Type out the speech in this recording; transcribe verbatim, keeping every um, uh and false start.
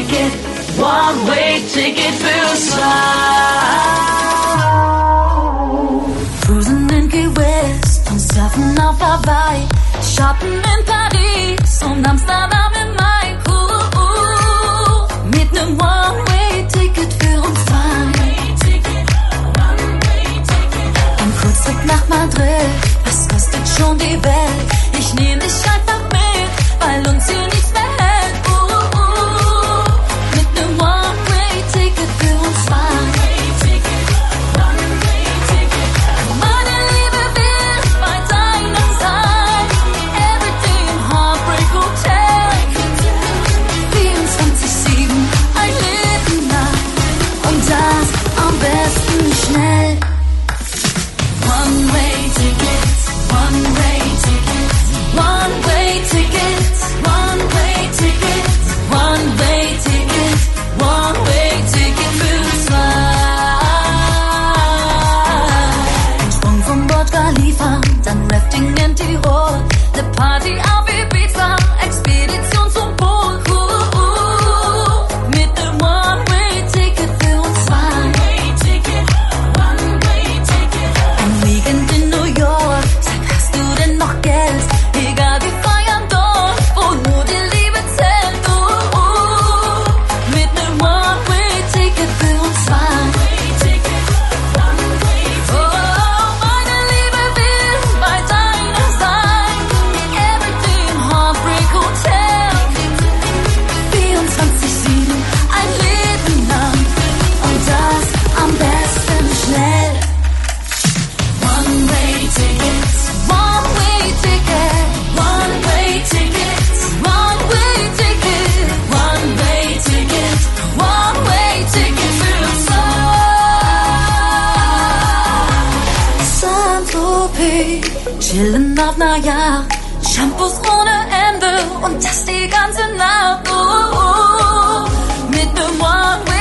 One-Way-Ticket, One-Way-Ticket für zwei. Cruisen in Key West und surfen auf Hawaii, shoppen in Paris und Amsterdam im Mai. Uh, uh, mit nem One-Way-Ticket für uns zwei. Ein Kurztrip nach Madrid, was kostet schon die Welt? Ich nehm dich einfach mit, weil uns hier nichts mehr hält. Uh, uh, mit nem One-Way-Ticket für uns zwei. Meine Liebe will bei deiner Seite. Everything Heartbreak Hotel. vierundzwanzig sieben, ein Leben lang. Und das am besten schnell. One-Way-Ticket, One-Way-Ticket, One-Way-Ticket, One-Way-Ticket, One-Way-Ticket, One-Way-Ticket für zwei. Ein Sprung vom Burj Khalifa, dann Rafting in Tirol, ne Party auf Ibiza, Expedition zum Pol. Uh, uh, mit nem One-Way-Ticket für uns zwei. Ein Weekend in New York, sag, hast du denn noch Geld? Egal, wir feiern dort, wo nur die Liebe zählt. Uh, uh, mit nem One-Way-Ticket für uns zwei. Oh, meine Liebe will bei deiner Seite. Everything Heartbreak Hotel. vierundzwanzig sieben, ein Leben lang. Und das am besten schnell. One-Way-Ticket, One-Way-Ticket, One-Way-Ticket, One-Way-Ticket, One-Way-Ticket, One-Way-Ticket für zwei. Saint-Tropez, chillen auf ner Yacht, Shampoos ohne Ende und das die ganze Nacht. Oh, oh, mit nem One-Way